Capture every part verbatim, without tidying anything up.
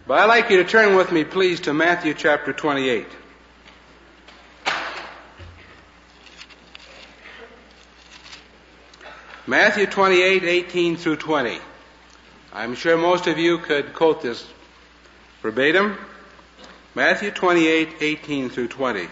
But I'd like you to turn with me, please, to Matthew chapter twenty-eight. Matthew twenty-eight, eighteen through twenty. I'm sure most of you could quote this verbatim. Matthew twenty-eight, eighteen through twenty.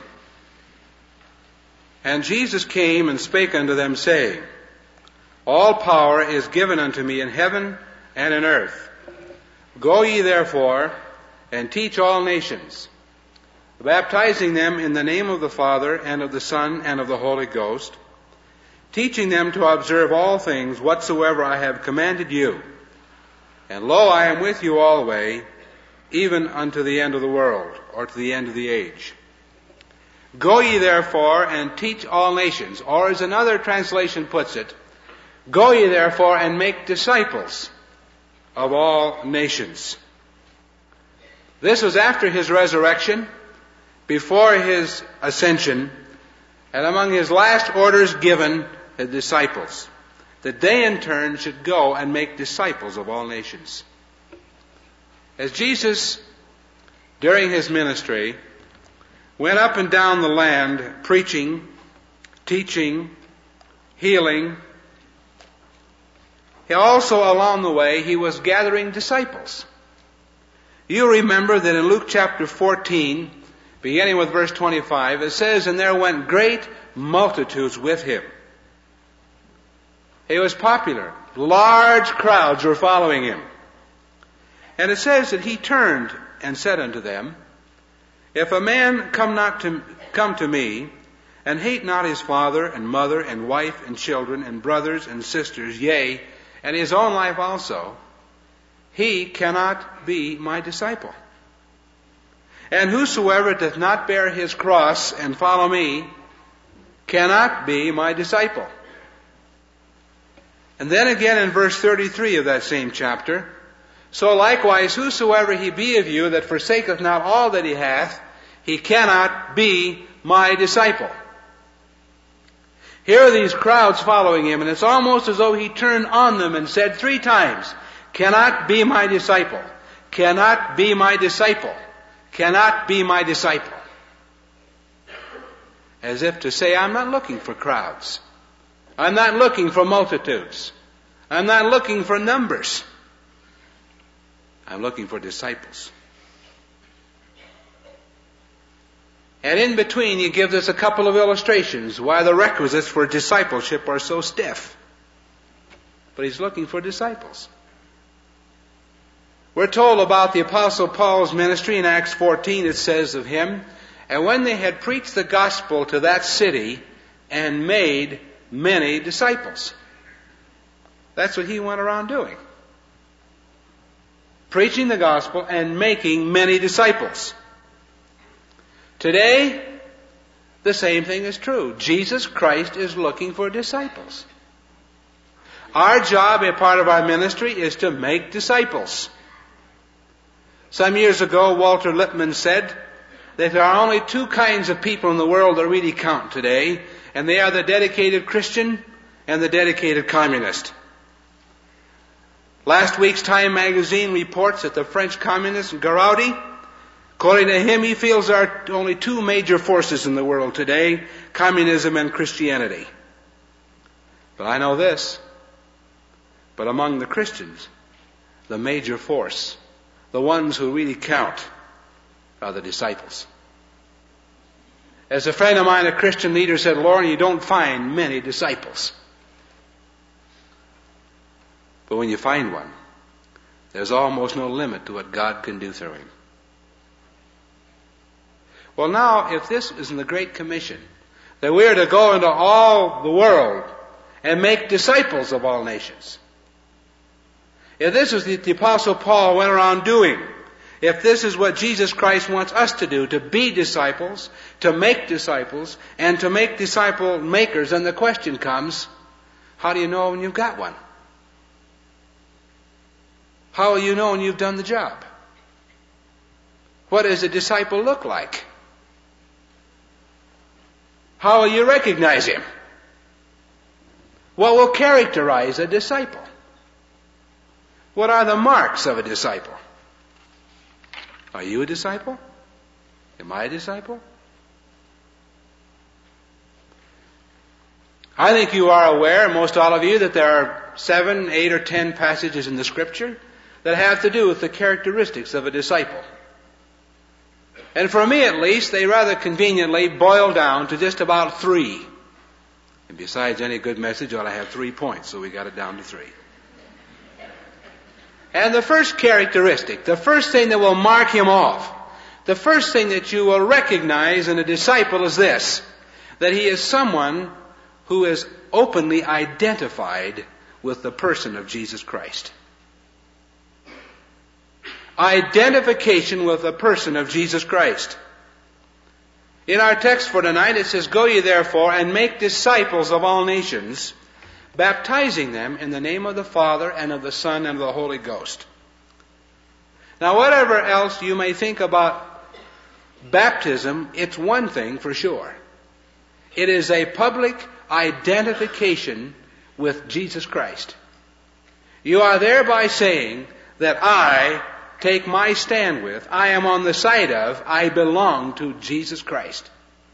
And Jesus came and spake unto them, saying, All power is given unto me in heaven and in earth. Go ye therefore, and teach all nations, baptizing them in the name of the Father, and of the Son, and of the Holy Ghost, teaching them to observe all things whatsoever I have commanded you. And lo, I am with you alway, even unto the end of the world, or to the end of the age. Go ye therefore, and teach all nations, or as another translation puts it, Go ye therefore, and make disciples of all nations. This was after his resurrection, before his ascension, and among his last orders given the disciples, that they in turn should go and make disciples of all nations. As Jesus, during his ministry, went up and down the land preaching, teaching, healing, he also, along the way, he was gathering disciples. You remember that in Luke chapter fourteen, beginning with verse twenty-five, it says, And there went great multitudes with him. He was popular. Large crowds were following him. And it says that he turned and said unto them, If a man come not to come to me, and hate not his father and mother and wife and children and brothers and sisters, yea, and his own life also, he cannot be my disciple. And whosoever doth not bear his cross and follow me cannot be my disciple. And then again in verse thirty-three of that same chapter, So likewise whosoever he be of you that forsaketh not all that he hath, he cannot be my disciple. Here are these crowds following him, and it's almost as though he turned on them and said three times, Cannot be my disciple. Cannot be my disciple. Cannot be my disciple. As if to say, I'm not looking for crowds. I'm not looking for multitudes. I'm not looking for numbers. I'm looking for disciples. And in between, he gives us a couple of illustrations why the requisites for discipleship are so stiff. But he's looking for disciples. We're told about the Apostle Paul's ministry in Acts fourteen. It says of him, And when they had preached the gospel to that city and made many disciples. That's what he went around doing. Preaching the gospel and making many disciples. Today, the same thing is true. Jesus Christ is looking for disciples. Our job, a part of our ministry, is to make disciples. Some years ago, Walter Lippmann said that there are only two kinds of people in the world that really count today, and they are the dedicated Christian and the dedicated communist. Last week's Time magazine reports that the French communist Garaudi, according to him, he feels there are only two major forces in the world today, communism and Christianity. But I know this, but among the Christians, the major force, the ones who really count, are the disciples. As a friend of mine, a Christian leader, said, Lauren, you don't find many disciples. But when you find one, there's almost no limit to what God can do through him. Well, now, if this is in the Great Commission, that we are to go into all the world and make disciples of all nations, if this is what the Apostle Paul went around doing, if this is what Jesus Christ wants us to do, to be disciples, to make disciples, and to make disciple makers, then the question comes, how do you know when you've got one? How will you know when you've done the job? What does a disciple look like? How will you recognize him? What will characterize a disciple? What are the marks of a disciple? Are you a disciple? Am I a disciple? I think you are aware, most all of you, that there are seven, eight, or ten passages in the Scripture that have to do with the characteristics of a disciple. And for me at least, they rather conveniently boil down to just about three. And besides, any good message ought to have three points, so we got it down to three. And the first characteristic, the first thing that will mark him off, the first thing that you will recognize in a disciple is this, that he is someone who is openly identified with the person of Jesus Christ. Identification with the person of Jesus Christ. In our text for tonight it says, "Go ye therefore and make disciples of all nations, baptizing them in the name of the Father and of the Son and of the Holy Ghost." Now whatever else you may think about baptism, it's one thing for sure. It is a public identification with Jesus Christ. You are thereby saying that I take my stand with, I am on the side of, I belong to Jesus Christ.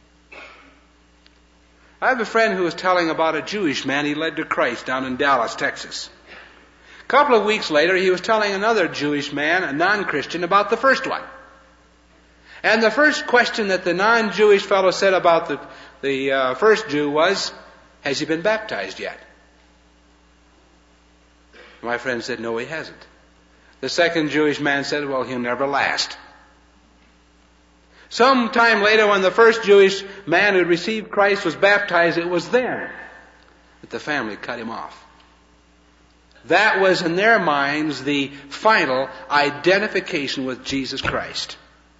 I have a friend who was telling about a Jewish man he led to Christ down in Dallas, Texas. A couple of weeks later, he was telling another Jewish man, a non-Christian, about the first one. And the first question that the non-Jewish fellow said about the, the uh, first Jew was, "Has he been baptized yet?" My friend said, "No, he hasn't." The second Jewish man said, "Well, he'll never last." Some time later, when the first Jewish man who received Christ was baptized, it was then that the family cut him off. That was, in their minds, the final identification with Jesus Christ.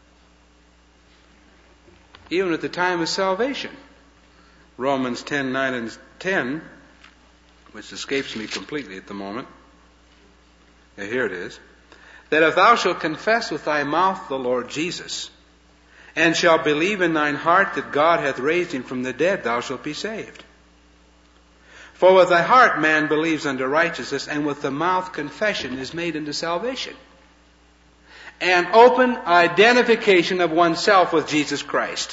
Even at the time of salvation, Romans ten, nine and ten, which escapes me completely at the moment. Now, here it is. "That if thou shalt confess with thy mouth the Lord Jesus, and shalt believe in thine heart that God hath raised him from the dead, thou shalt be saved. For with thy heart man believes unto righteousness, and with the mouth confession is made unto salvation." An open identification of oneself with Jesus Christ.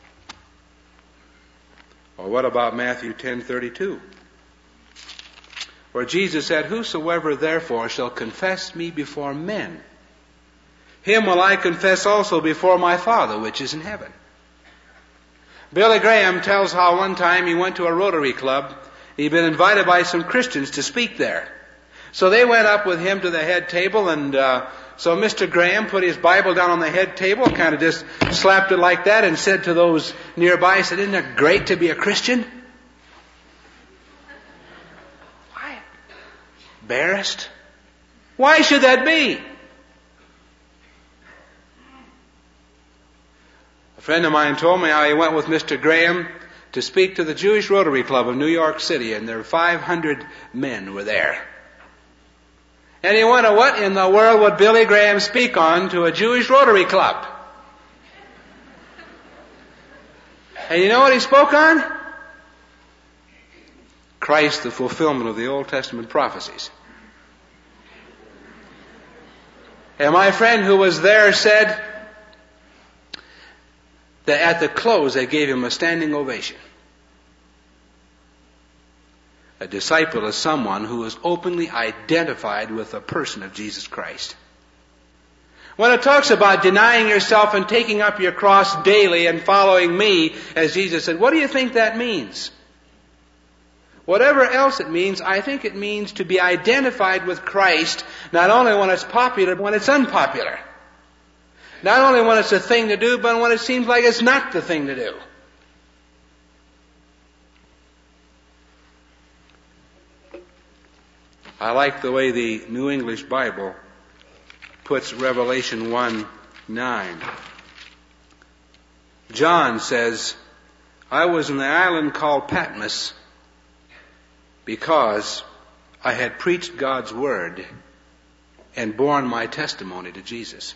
Or what about Matthew ten thirty-two? Where Jesus said, "Whosoever therefore shall confess me before men, him will I confess also before my Father which is in heaven." Billy Graham tells how one time he went to a Rotary Club. He'd been invited by some Christians to speak there. So they went up with him to the head table, and uh, so Mister Graham put his Bible down on the head table, kind of just slapped it like that, and said to those nearby, he said, "Isn't it great to be a Christian?" Why? Embarrassed? Why should that be? A friend of mine told me how he went with Mister Graham to speak to the Jewish Rotary Club of New York City, and there were five hundred men were there. And he wondered, what in the world would Billy Graham speak on to a Jewish Rotary Club? And you know what he spoke on? Christ, the fulfillment of the Old Testament prophecies. And my friend who was there said that at the close they gave him a standing ovation. A disciple is someone who is openly identified with the person of Jesus Christ. When it talks about denying yourself and taking up your cross daily and following me, as Jesus said, what do you think that means? Whatever else it means, I think it means to be identified with Christ, not only when it's popular, but when it's unpopular. Not only when it's a thing to do, but when it seems like it's not the thing to do. I like the way the New English Bible puts Revelation one nine. John says, "I was in the island called Patmos because I had preached God's word and borne my testimony to Jesus."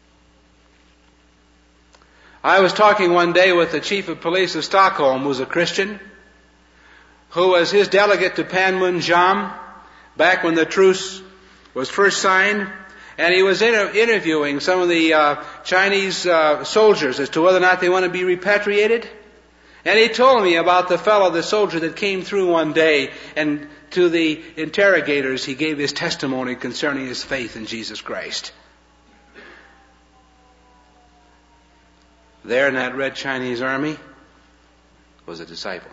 I was talking one day with the chief of police of Stockholm, who's a Christian, who was his delegate to Panmunjom back when the truce was first signed. And he was inter- interviewing some of the uh, Chinese uh, soldiers as to whether or not they want to be repatriated. And he told me about the fellow, the soldier that came through one day, and to the interrogators he gave his testimony concerning his faith in Jesus Christ. There in that Red Chinese army was a disciple.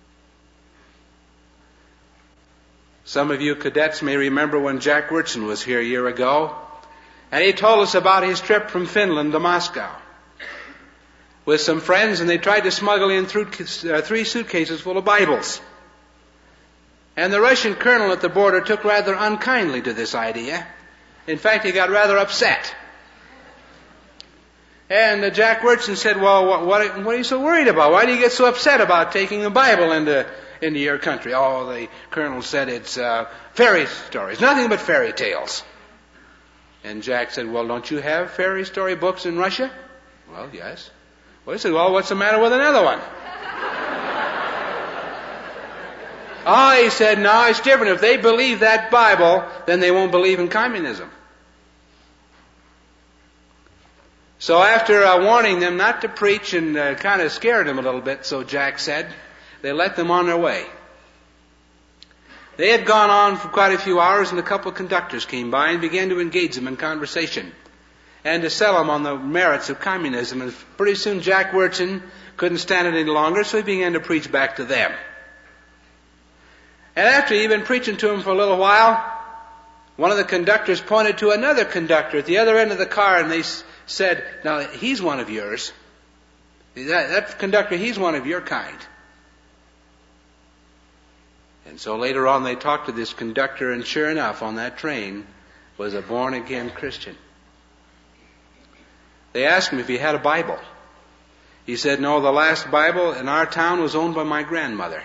Some of you cadets may remember when Jack Wyrtzen was here a year ago, and he told us about his trip from Finland to Moscow with some friends, and they tried to smuggle in through, uh, three suitcases full of Bibles. And the Russian colonel at the border took rather unkindly to this idea. In fact, he got rather upset. And uh, Jack Wyrtzen said, well, what, what, what are you so worried about? Why do you get so upset about taking the Bible into, into your country? Oh, the colonel said it's uh, fairy stories, nothing but fairy tales. And Jack said, well, don't you have fairy story books in Russia? Well, yes. Well, he said, well, what's the matter with another one? Oh, he said, no, it's different. If they believe that Bible, then they won't believe in communism. So after uh, warning them not to preach and uh, kind of scared them a little bit, so Jack said, they let them on their way. They had gone on for quite a few hours, and a couple of conductors came by and began to engage them in conversation and to sell them on the merits of communism. And pretty soon Jack Wyrtzen couldn't stand it any longer, so he began to preach back to them. And after he'd been preaching to them for a little while, one of the conductors pointed to another conductor at the other end of the car, and they s- said, now, he's one of yours. That, that conductor, he's one of your kind. And so later on they talked to this conductor, and sure enough, on that train was a born-again Christian. They asked him if he had a Bible. He said, no, the last Bible in our town was owned by my grandmother.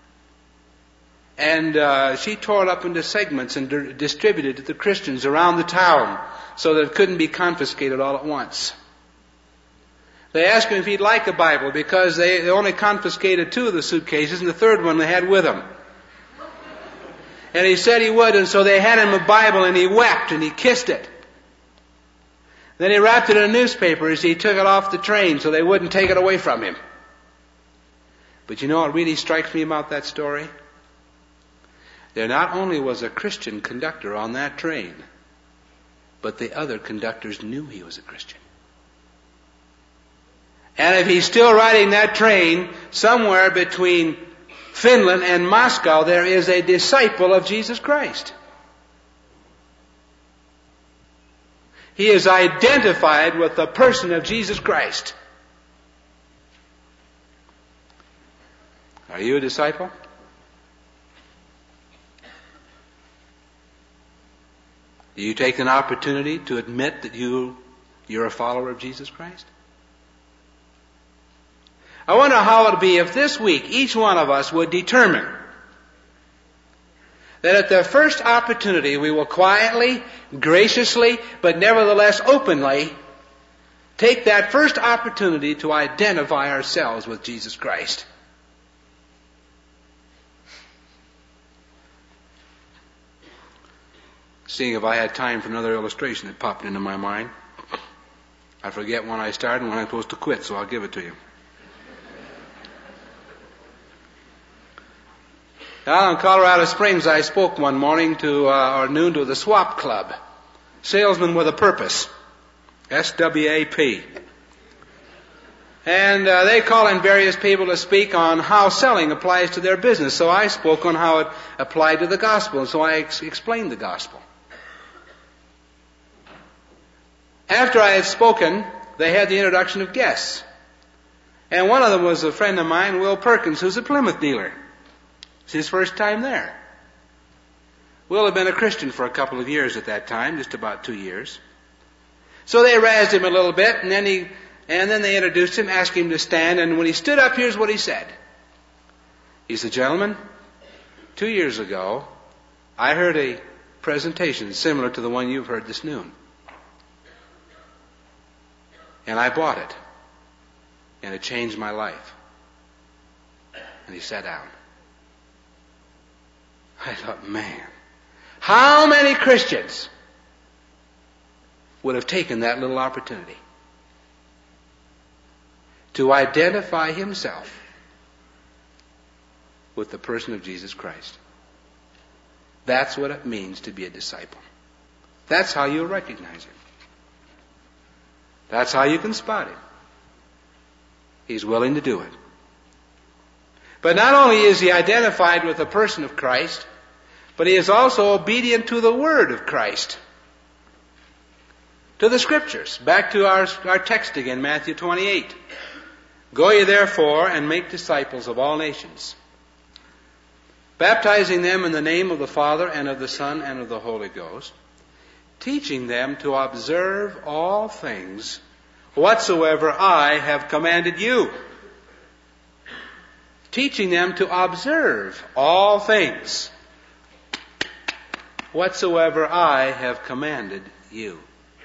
And uh, she tore it up into segments and di- distributed it to the Christians around the town so that it couldn't be confiscated all at once. They asked him if he'd like a Bible because they, they only confiscated two of the suitcases, and the third one they had with them. And he said he would, and so they had him a Bible, and he wept and he kissed it. Then he wrapped it in a newspaper as he took it off the train so they wouldn't take it away from him. But you know what really strikes me about that story? There not only was a Christian conductor on that train, but the other conductors knew he was a Christian. And if he's still riding that train, somewhere between Finland and Moscow, there is a disciple of Jesus Christ. He is identified with the person of Jesus Christ. Are you a disciple? Do you take an opportunity to admit that you, you're a follower of Jesus Christ? I wonder how it would be if this week each one of us would determine that at the first opportunity we will quietly, graciously, but nevertheless openly take that first opportunity to identify ourselves with Jesus Christ. Seeing if I had time for another illustration that popped into my mind. I forget when I start and when I'm supposed to quit, so I'll give it to you. Down in Colorado Springs, I spoke one morning to, uh, or noon to the SWAP Club. Salesmen with a Purpose. S W A P. And uh, they call in various people to speak on how selling applies to their business. So I spoke on how it applied to the gospel, and so I ex- explained the gospel. After I had spoken, they had the introduction of guests. And one of them was a friend of mine, Will Perkins, who's a Plymouth dealer. It's his first time there. Will had been a Christian for a couple of years at that time, just about two years. So they razzed him a little bit, and then he, and then they introduced him, asked him to stand, and when he stood up, here's what he said. He said, gentlemen, two years ago, I heard a presentation similar to the one you've heard this noon. And I bought it. And it changed my life. And he sat down. I thought, man, how many Christians would have taken that little opportunity to identify himself with the person of Jesus Christ. That's what it means to be a disciple. That's how you recognize him. That's how you can spot him. He's willing to do it. But not only is he identified with the person of Christ, but he is also obedient to the word of Christ. To the Scriptures. Back to our, our text again, Matthew twenty-eight. Go ye therefore and make disciples of all nations, baptizing them in the name of the Father and of the Son and of the Holy Ghost, teaching them to observe all things whatsoever I have commanded you. Teaching them to observe all things whatsoever I have commanded you.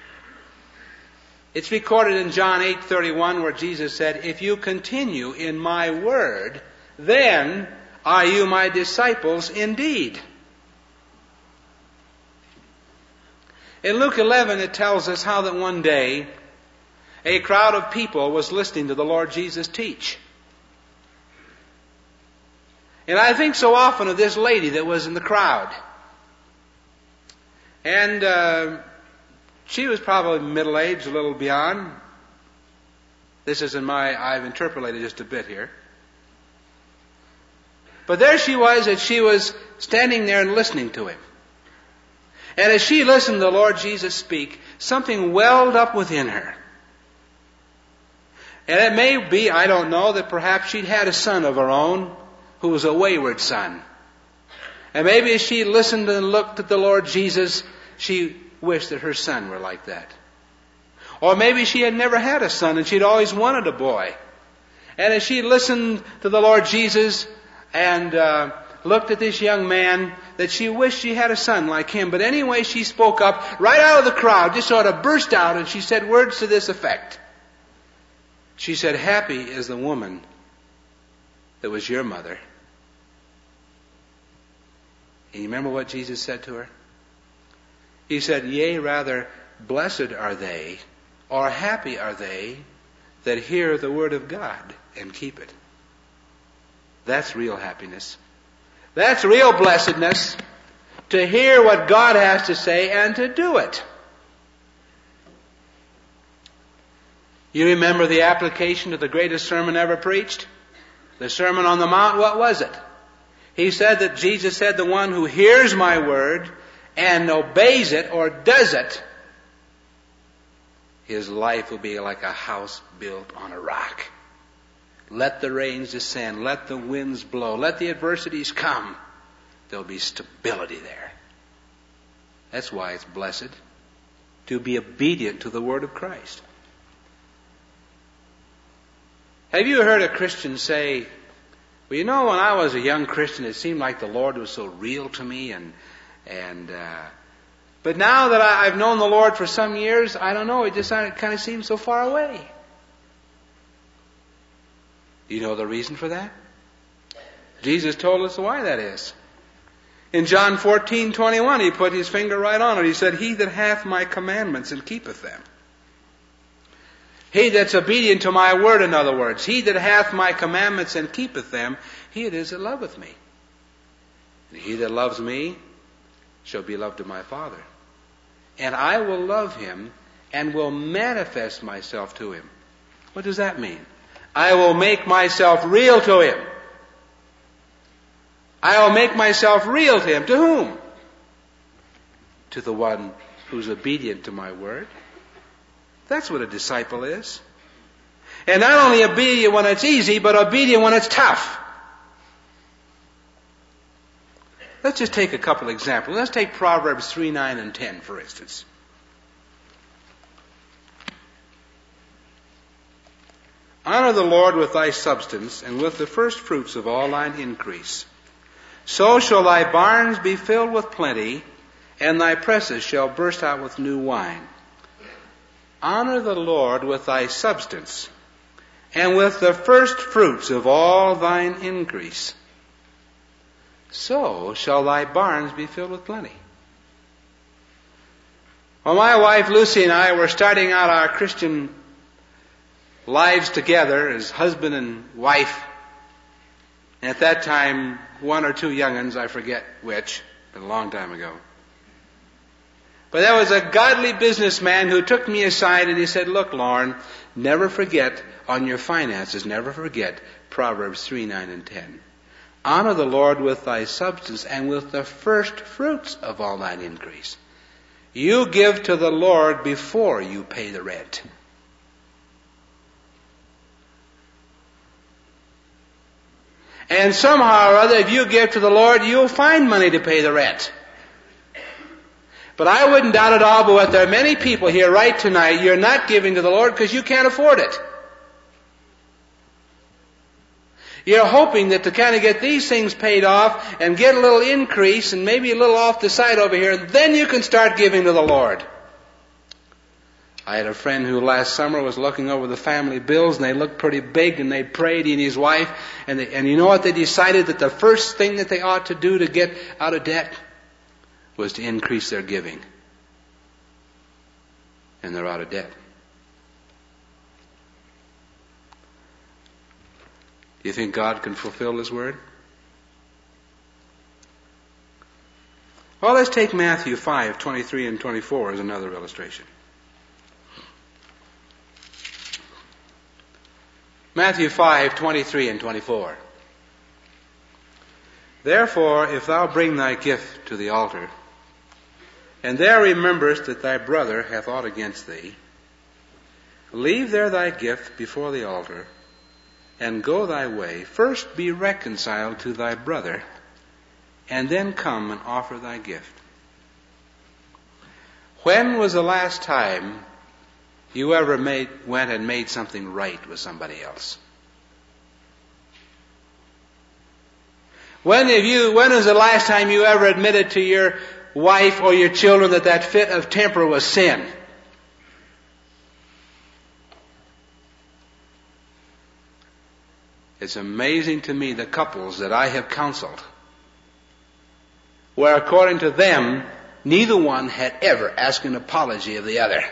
It's recorded in John eight thirty-one where Jesus said, if you continue in my word, then are you my disciples indeed. In Luke eleven it tells us how that one day a crowd of people was listening to the Lord Jesus teach. And I think so often of this lady that was in the crowd. And uh, she was probably middle-aged, a little beyond. This is in my, I've interpolated just a bit here. But there she was, and she was standing there and listening to him. And as she listened to the Lord Jesus speak, something welled up within her. And it may be, I don't know, that perhaps she'd had a son of her own who was a wayward son. And maybe as she listened and looked at the Lord Jesus, she wished that her son were like that. Or maybe she had never had a son and she'd always wanted a boy. And as she listened to the Lord Jesus and uh, looked at this young man, that she wished she had a son like him. But anyway, she spoke up right out of the crowd, just sort of burst out, and she said words to this effect. She said, happy is the woman that was your mother. And you remember what Jesus said to her? He said, yea, rather, blessed are they, or happy are they, that hear the word of God and keep it. That's real happiness. That's real blessedness, to hear what God has to say and to do it. You remember the application of the greatest sermon ever preached? The Sermon on the Mount, what was it? He said that Jesus said, the one who hears my word and obeys it or does it, his life will be like a house built on a rock. Let the rains descend, let the winds blow, let the adversities come. There'll be stability there. That's why it's blessed to be obedient to the word of Christ. Have you heard a Christian say, well, you know, when I was a young Christian, it seemed like the Lord was so real to me, and and uh, but now that I, I've known the Lord for some years, I don't know, it just kind of seems so far away. Do you know the reason for that? Jesus told us why that is. In John fourteen twenty-one, he put his finger right on it. He said, he that hath my commandments and keepeth them. He that's obedient to my word, in other words. He that hath my commandments and keepeth them, he it is that loveth me. And he that loves me shall be loved of my Father. And I will love him and will manifest myself to him. What does that mean? I will make myself real to him. I will make myself real to him. To whom? To the one who's obedient to my word. That's what a disciple is. And not only obedient when it's easy, but obedient when it's tough. Let's just take a couple examples. Let's take Proverbs three, nine, and ten, for instance. Honor the Lord with thy substance, and with the first fruits of all thine increase. So shall thy barns be filled with plenty, and thy presses shall burst out with new wine. Honor the Lord with thy substance, and with the first fruits of all thine increase. So shall thy barns be filled with plenty. Well, my wife Lucy and I were starting out our Christian lives together as husband and wife. And at that time, one or two young'uns, I forget which, been a long time ago. But there was a godly businessman who took me aside and he said, look, Lauren, never forget on your finances, never forget Proverbs three, nine, and ten. Honor the Lord with thy substance and with the first fruits of all thine increase. You give to the Lord before you pay the rent. And somehow or other, if you give to the Lord, you'll find money to pay the rent. But I wouldn't doubt at all, but there are many people here right tonight, you're not giving to the Lord because you can't afford it. You're hoping that to kind of get these things paid off and get a little increase and maybe a little off the side over here, then you can start giving to the Lord. I had a friend who last summer was looking over the family bills and they looked pretty big and they prayed, he and his wife, and, they, and you know what? They decided that the first thing that they ought to do to get out of debt was to increase their giving. And they're out of debt. Do you think God can fulfill His word? Well, let's take Matthew five, twenty-three and twenty-four as another illustration. Matthew five, twenty-three and twenty-four. Therefore, if thou bring thy gift to the altar, and there rememberest that thy brother hath aught against thee, leave there thy gift before the altar, and go thy way. First be reconciled to thy brother, and then come and offer thy gift. When was the last time you ever made, went and made something right with somebody else? When have you, when was the last time you ever admitted to your wife or your children that that fit of temper was sin? It's amazing to me the couples that I have counseled where according to them, neither one had ever asked an apology of the other.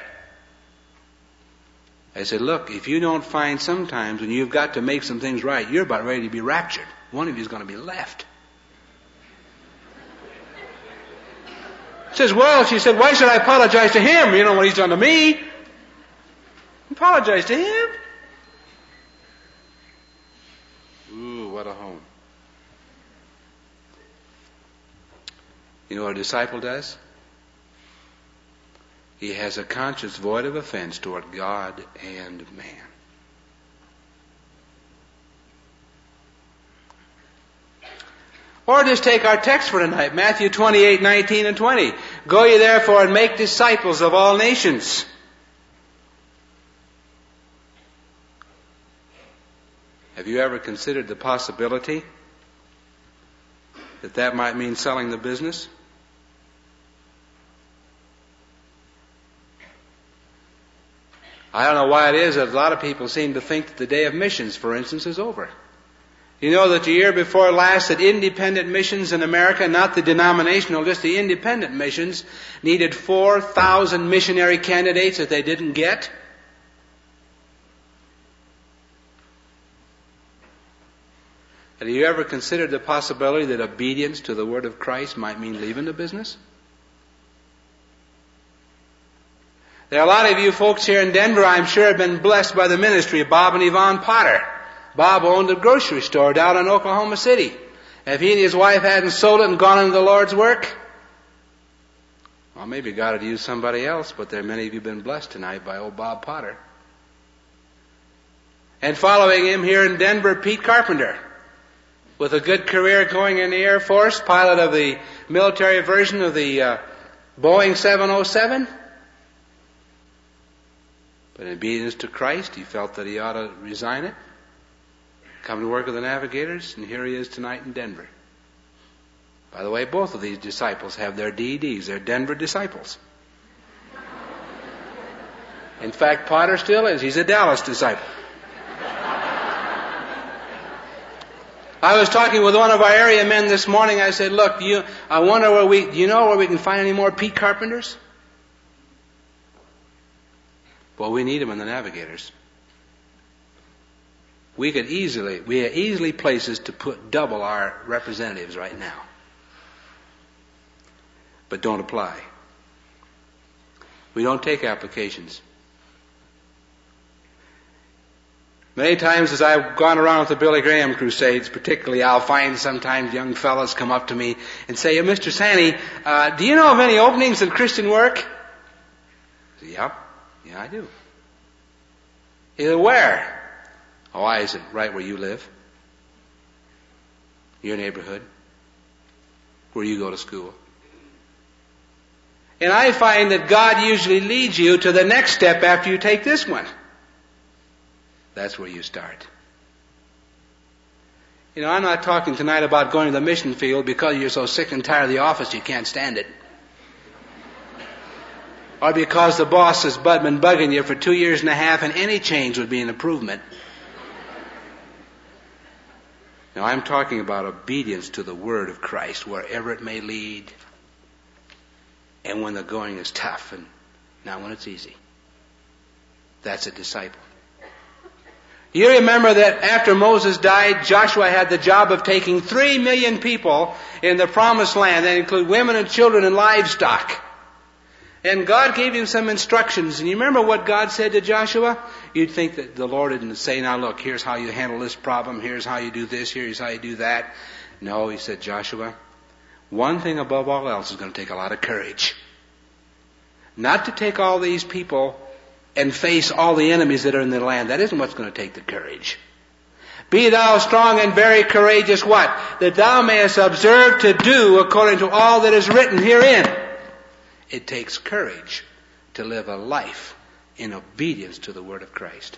I said, look, if you don't find sometimes when you've got to make some things right, you're about ready to be raptured. One of you is going to be left. She says, well, she said, why should I apologize to him? You know what he's done to me. Apologize to him? Ooh, what a home. You know what a disciple does? He has a conscience void of offense toward God and man. Or just take our text for tonight, Matthew twenty-eight, nineteen and twenty. Go ye therefore and make disciples of all nations. Have you ever considered the possibility that that might mean selling the business? I don't know why it is that a lot of people seem to think that the day of missions, for instance, is over. You know that the year before last that independent missions in America, not the denominational, just the independent missions, needed four thousand missionary candidates that they didn't get? Have you ever considered the possibility that obedience to the word of Christ might mean leaving the business? There are a lot of you folks here in Denver, I'm sure, have been blessed by the ministry of Bob and Yvonne Potter. Bob owned a grocery store down in Oklahoma City. If he and his wife hadn't sold it and gone into the Lord's work, well, maybe God had used somebody else, but there are many of you have been blessed tonight by old Bob Potter. And following him here in Denver, Pete Carpenter, with a good career going in the Air Force, pilot of the military version of the uh, Boeing seven oh seven. But in obedience to Christ, he felt that he ought to resign it, come to work with the Navigators, and here he is tonight in Denver. By the way, both of these disciples have their D E Ds. They're Denver disciples. In fact, Potter still is. He's a Dallas disciple. I was talking with one of our area men this morning. I said, look, do you, I wonder where we, do you know where we can find any more Pete Carpenters? Well, we need them in the navigators. We could easily, we have easily places to put double our representatives right now. But don't apply. We don't take applications. Many times as I've gone around with the Billy Graham crusades, particularly, I'll find sometimes young fellows come up to me and say, Mister Sanney, uh, do you know of any openings in Christian work? I say, yep, yeah, I do. He said, where? Oh, I said, right where you live. Your neighborhood. Where you go to school. And I find that God usually leads you to the next step after you take this one. That's where you start. You know, I'm not talking tonight about going to the mission field because you're so sick and tired of the office you can't stand it. Or because the boss has been bugging you for two years and a half and any change would be an improvement. Now, I'm talking about obedience to the Word of Christ, wherever it may lead, and when the going is tough, and not when it's easy. That's a disciple. You remember that after Moses died, Joshua had the job of taking three million people in the promised land. That include women and children and livestock. And God gave him some instructions. And you remember what God said to Joshua? You'd think that the Lord didn't say, now look, here's how you handle this problem, here's how you do this, here's how you do that. No, he said, Joshua, one thing above all else is going to take a lot of courage. Not to take all these people and face all the enemies that are in the land. That isn't what's going to take the courage. Be thou strong and very courageous, what? That thou mayest observe to do according to all that is written herein. It takes courage to live a life in obedience to the Word of Christ.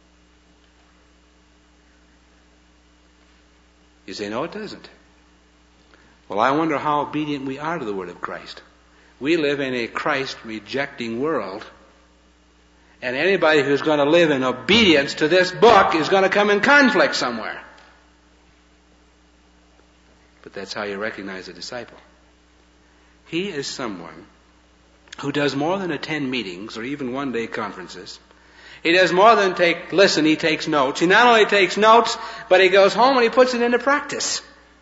You say, no, it doesn't. Well, I wonder how obedient we are to the Word of Christ. We live in a Christ-rejecting world, and anybody who's going to live in obedience to this book is going to come in conflict somewhere. But that's how you recognize a disciple. He is someone who does more than attend meetings or even one-day conferences. He does more than take, listen, he takes notes. He not only takes notes, but he goes home and he puts it into practice.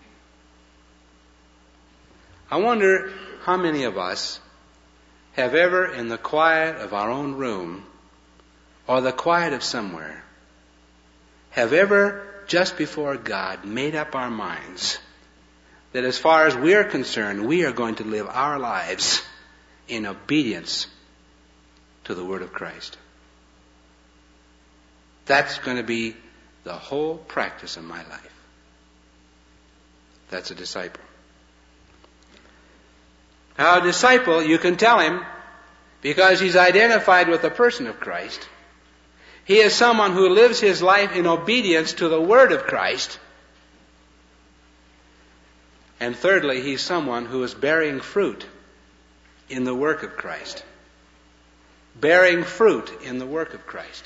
I wonder how many of us have ever, in the quiet of our own room or the quiet of somewhere, have ever, just before God, made up our minds that as far as we're concerned, we are going to live our lives in obedience to the Word of Christ. That's going to be the whole practice of my life. That's a disciple. Now, a disciple, you can tell him, because he's identified with the person of Christ. He is someone who lives his life in obedience to the Word of Christ. And thirdly, he's someone who is bearing fruit in the work of Christ. Bearing fruit in the work of Christ.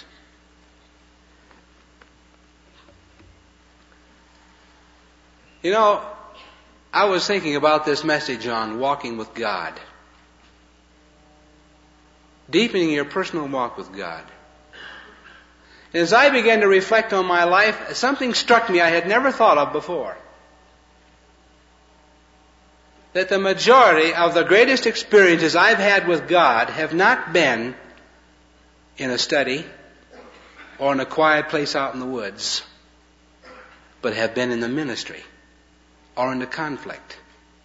You know, I was thinking about this message on walking with God. Deepening your personal walk with God. And as I began to reflect on my life, something struck me I had never thought of before. That the majority of the greatest experiences I've had with God have not been in a study or in a quiet place out in the woods, but have been in the ministry or in the conflict.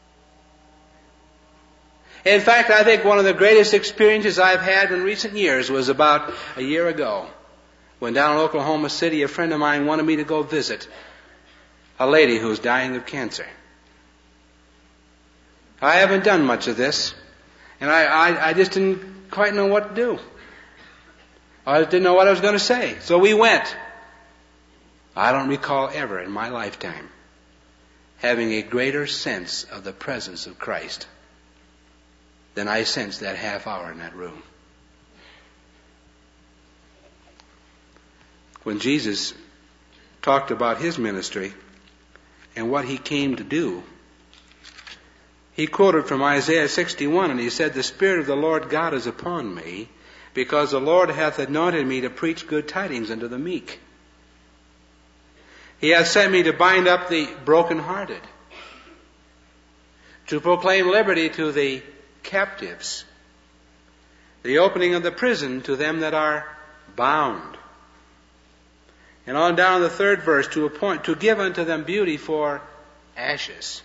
In fact, I think one of the greatest experiences I've had in recent years was about a year ago, when down in Oklahoma City, a friend of mine wanted me to go visit a lady who was dying of cancer. I haven't done much of this, and I, I, I just didn't quite know what to do. I didn't know what I was going to say. So we went. I don't recall ever in my lifetime having a greater sense of the presence of Christ than I sensed that half hour in that room. When Jesus talked about his ministry and what he came to do, he quoted from Isaiah sixty-one, and he said, "The Spirit of the Lord God is upon me, because the Lord hath anointed me to preach good tidings unto the meek. He hath sent me to bind up the brokenhearted, to proclaim liberty to the captives, the opening of the prison to them that are bound. And on down the third verse, to appoint, to give unto them beauty for ashes,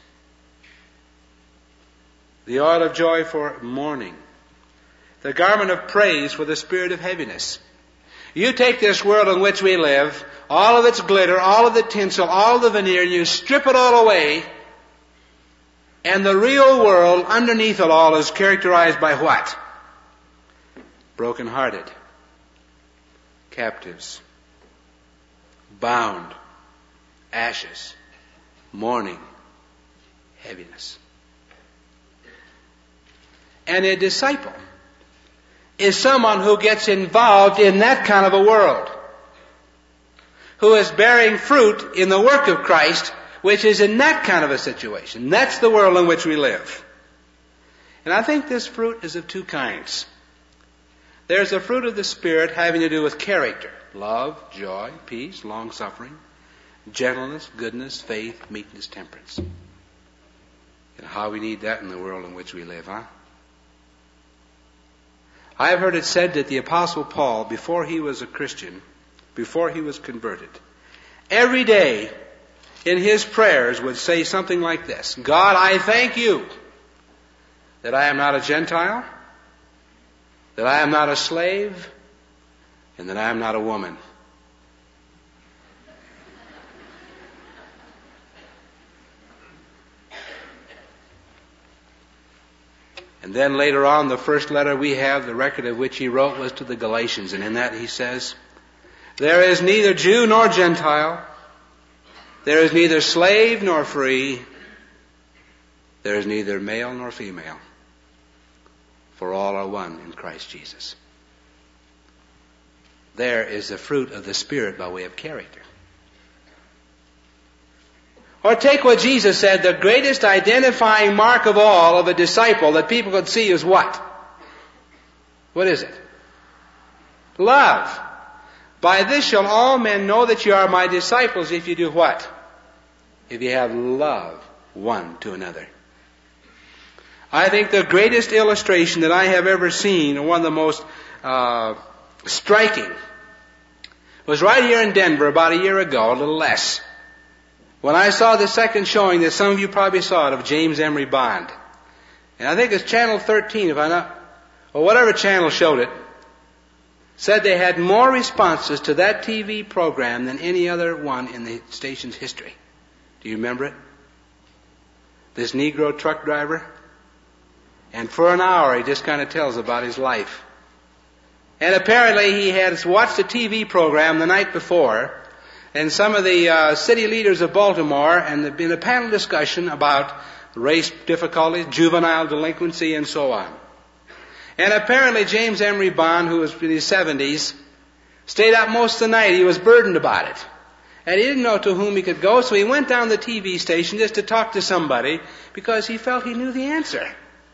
the oil of joy for mourning, the garment of praise for the spirit of heaviness. You take this world in which we live, all of its glitter, all of the tinsel, all of the veneer, and you strip it all away, and the real world underneath it all is characterized by what? Broken-hearted, captives, bound, ashes, mourning, heaviness. And a disciple is someone who gets involved in that kind of a world, who is bearing fruit in the work of Christ, which is in that kind of a situation. That's the world in which we live. And I think this fruit is of two kinds. There's the fruit of the Spirit having to do with character: love, joy, peace, long-suffering, gentleness, goodness, faith, meekness, temperance. And how we need that in the world in which we live, huh? I have heard it said that the Apostle Paul, before he was a Christian, before he was converted, every day in his prayers would say something like this: God, I thank you that I am not a Gentile, that I am not a slave, and that I am not a woman. And then later on, the first letter we have, the record of which he wrote, was to the Galatians. And in that he says, there is neither Jew nor Gentile, there is neither slave nor free, there is neither male nor female, for all are one in Christ Jesus. There is the fruit of the Spirit by way of character. Or take what Jesus said, the greatest identifying mark of all of a disciple that people could see is what? What is it? Love. By this shall all men know that you are my disciples, if you do what? If you have love one to another. I think the greatest illustration that I have ever seen, and one of the most uh, striking, was right here in Denver about a year ago, a little less, when I saw the second showing that some of you probably saw it of James Emery Bond. And I think it's channel thirteen, if I'm not, or whatever channel showed it, said they had more responses to that T V program than any other one in the station's history. Do you remember it? This Negro truck driver. And for an hour he just kind of tells about his life. And apparently he had watched a T V program the night before, and some of the uh, city leaders of Baltimore, and there'd been a panel discussion about race difficulties, juvenile delinquency, and so on. And apparently James Emery Bond, who was in his seventies, stayed up most of the night. He was burdened about it. And he didn't know to whom he could go, so he went down the T V station just to talk to somebody because he felt he knew the answer.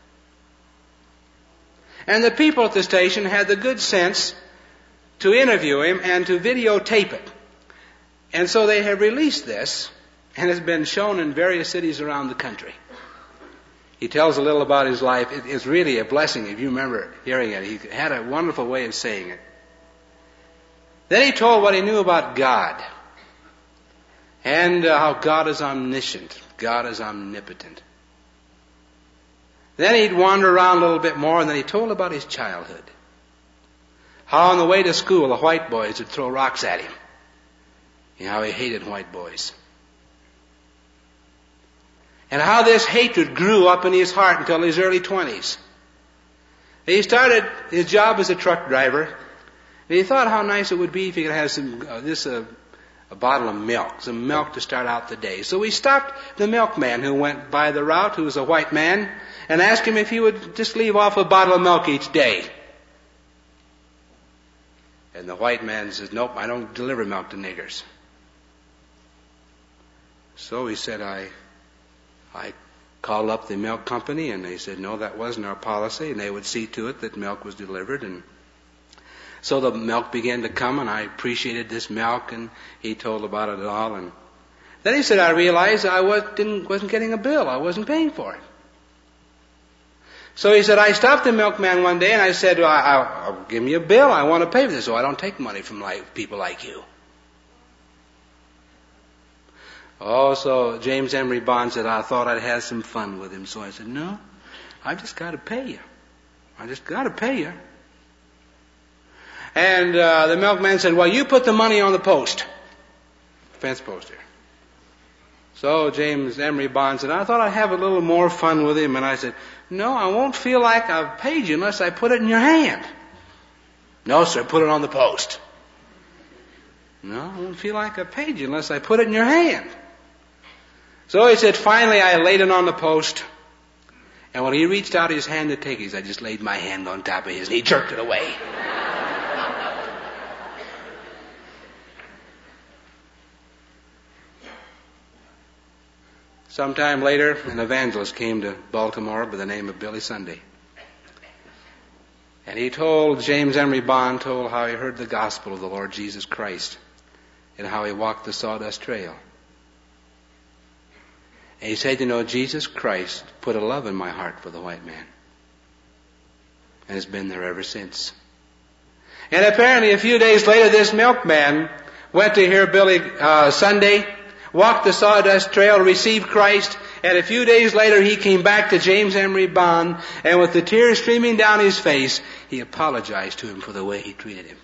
And the people at the station had the good sense to interview him and to videotape it. And so they have released this, and it's been shown in various cities around the country. He tells a little about his life. It is really a blessing if you remember hearing it. He had a wonderful way of saying it. Then he told what he knew about God, and uh, how God is omniscient, God is omnipotent. Then he'd wander around a little bit more, and then he told about his childhood. How on the way to school the white boys would throw rocks at him. And how he hated white boys. And how this hatred grew up in his heart until his early twenties. He started his job as a truck driver, and he thought how nice it would be if he could have some uh, this uh, a bottle of milk, some milk to start out the day. So he stopped the milkman who went by the route, who was a white man, and asked him if he would just leave off a bottle of milk each day. And the white man says, nope, I don't deliver milk to niggers. So he said, I I called up the milk company, and they said, no, that wasn't our policy, and they would see to it that milk was delivered. And So the milk began to come, and I appreciated this milk, and he told about it all. And then he said, I realized I was, didn't, wasn't getting a bill. I wasn't paying for it. So he said, I stopped the milkman one day, and I said, well, I'll, I'll give me a bill. I want to pay for this. So I don't take money from like, people like you. Oh, so James Emery Bond said, I thought I'd have some fun with him. So I said, no, I just got to pay you. I just got to pay you. And uh, the milkman said, well, you put the money on the post. Fence post here. So James Emery Bond said, I thought I'd have a little more fun with him. And I said, no, I won't feel like I've paid you unless I put it in your hand. No, sir, put it on the post. No, I won't feel like I paid you unless I put it in your hand. So he said, finally I laid it on the post. And when he reached out his hand to take his, I just laid my hand on top of his and he jerked it away. Sometime later, an evangelist came to Baltimore by the name of Billy Sunday. And he told, James Emery Bond told how he heard the gospel of the Lord Jesus Christ and how he walked the sawdust trail. And he said, you know, Jesus Christ put a love in my heart for the white man. And it's been there ever since. And apparently a few days later, this milkman went to hear Billy uh, Sunday, walked the sawdust trail, received Christ, and a few days later he came back to James Emery Bond, and with the tears streaming down his face, he apologized to him for the way he treated him.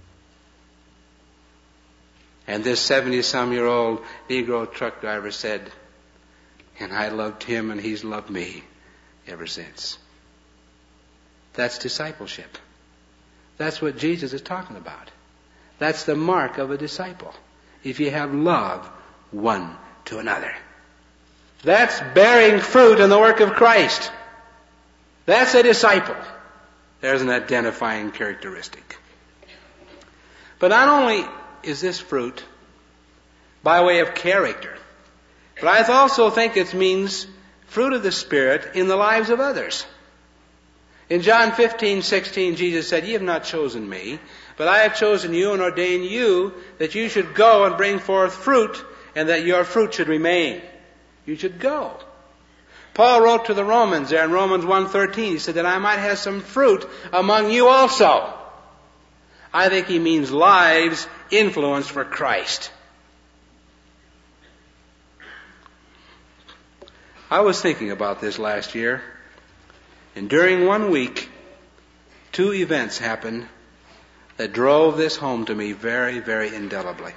And this seventy-some-year-old Negro truck driver said, and I loved him and he's loved me ever since. That's discipleship. That's what Jesus is talking about. That's the mark of a disciple. If you have love one to another. That's bearing fruit in the work of Christ. That's a disciple. There's an identifying characteristic. But not only is this fruit by way of character, but I also think it means fruit of the Spirit in the lives of others. In John fifteen sixteen, Jesus said, ye have not chosen me, but I have chosen you and ordained you that you should go and bring forth fruit, and that your fruit should remain. You should go. Paul wrote to the Romans there in Romans one thirteen, he said that I might have some fruit among you also. I think he means lives influenced for Christ. I was thinking about this last year, and during one week, two events happened that drove this home to me very, very indelibly.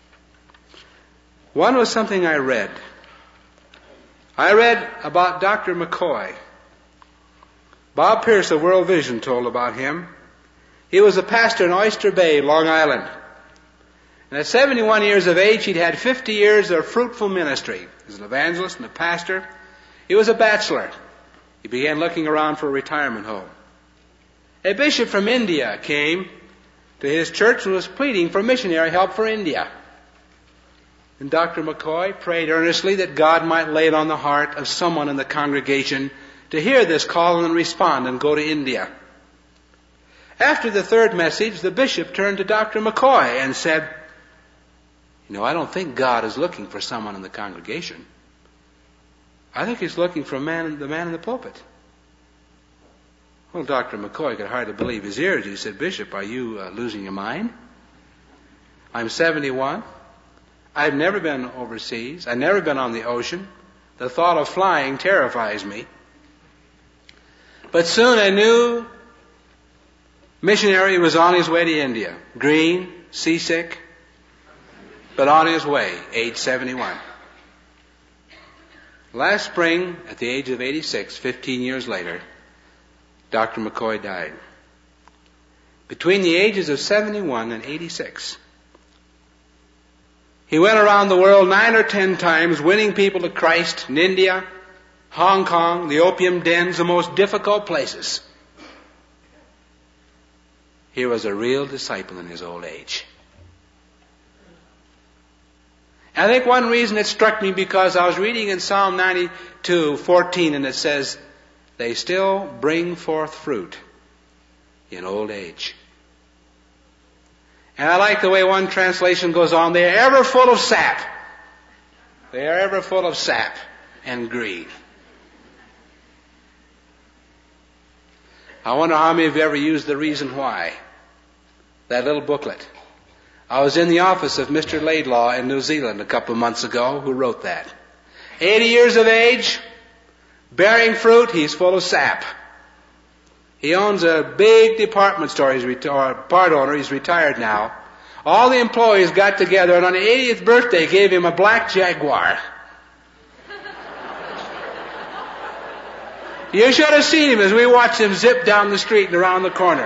One was something I read. I read about Doctor McCoy. Bob Pierce of World Vision told about him. He was a pastor in Oyster Bay, Long Island. And at seventy-one years of age, he'd had fifty years of fruitful ministry. He was an evangelist and a pastor. He was a bachelor. He began looking around for a retirement home. A bishop from India came to his church and was pleading for missionary help for India. And Doctor McCoy prayed earnestly that God might lay it on the heart of someone in the congregation to hear this call and respond and go to India. After the third message, the bishop turned to Doctor McCoy and said, you know, I don't think God is looking for someone in the congregation. I think he's looking for a man, the man in the pulpit. Well, Doctor McCoy could hardly believe his ears. He said, Bishop, are you uh, losing your mind? I'm seventy-one. I've never been overseas. I've never been on the ocean. The thought of flying terrifies me. But soon a new missionary was on his way to India. Green, seasick, but on his way, age seventy-one. Last spring, at the age of eighty-six, fifteen years later, Doctor McCoy died. Between the ages of seventy-one and eighty-six, he went around the world nine or ten times, winning people to Christ in India, Hong Kong, the opium dens, the most difficult places. He was a real disciple in his old age. I think one reason it struck me because I was reading in Psalm ninety-two fourteen, and it says, they still bring forth fruit in old age. And I like the way one translation goes on, they are ever full of sap. They are ever full of sap and greed. I wonder how many of you ever used The Reason Why, that little booklet. I was in the office of Mister Laidlaw in New Zealand a couple of months ago, who wrote that. eighty years of age, bearing fruit, he's full of sap. He owns a big department store. He's reti- or part owner. He's retired now. All the employees got together and on his eightieth birthday gave him a black Jaguar. You should have seen him as we watched him zip down the street and around the corner.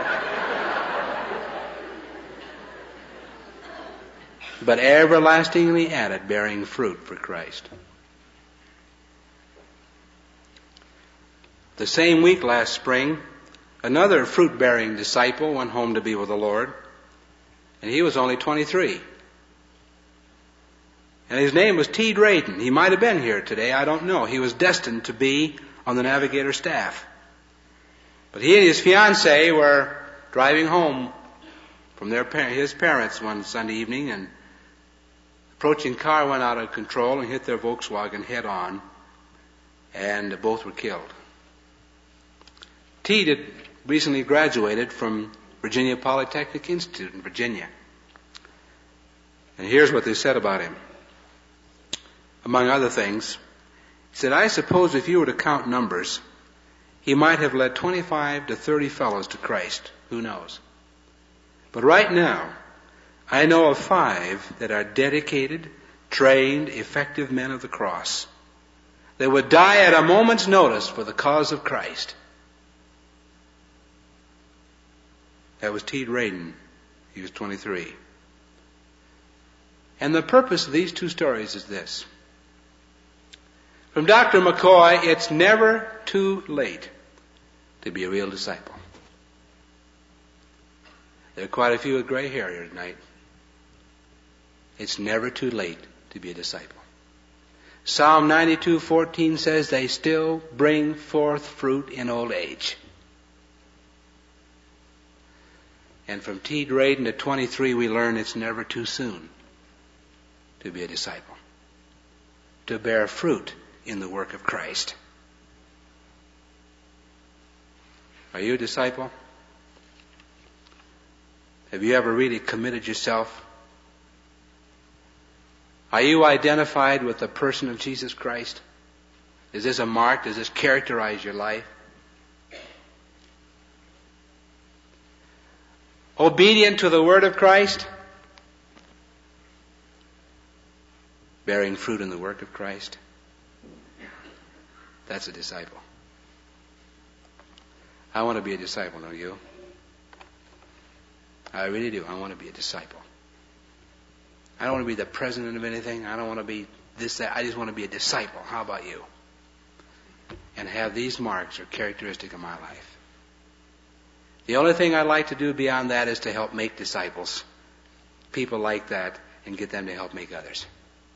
But everlastingly added, bearing fruit for Christ. The same week last spring, another fruit-bearing disciple went home to be with the Lord, and he was only twenty-three. And his name was T. Drayton. He might have been here today, I don't know. He was destined to be on the Navigator staff. But he and his fiancée were driving home from their his parents one Sunday evening, and the approaching car went out of control and hit their Volkswagen head on, and both were killed. T had recently graduated from Virginia Polytechnic Institute in Virginia. And here's what they said about him. Among other things, he said, I suppose if you were to count numbers, he might have led twenty-five to thirty fellows to Christ. Who knows? But right now, I know of five that are dedicated, trained, effective men of the cross. They would die at a moment's notice for the cause of Christ. That was T. Drayton. He was twenty-three. And the purpose of these two stories is this. From Doctor McCoy, it's never too late to be a real disciple. There are quite a few with gray hair here tonight. It's never too late to be a disciple. Psalm ninety-two fourteen says they still bring forth fruit in old age. And from T. Drayton at twenty-three, we learn it's never too soon to be a disciple, to bear fruit in the work of Christ. Are you a disciple? Have you ever really committed yourself? Are you identified with the person of Jesus Christ? Is this a mark? Does this characterize your life? Obedient to the word of Christ? Bearing fruit in the work of Christ? That's a disciple. I want to be a disciple, don't you? I really do. I want to be a disciple. I don't want to be the president of anything. I don't want to be this, that. I just want to be a disciple. How about you? And have these marks or characteristic of my life. The only thing I'd like to do beyond that is to help make disciples. People like that, and get them to help make others.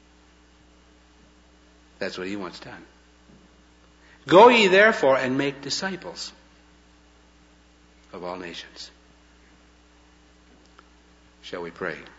That's what he wants done. Go ye therefore and make disciples of all nations. Shall we pray?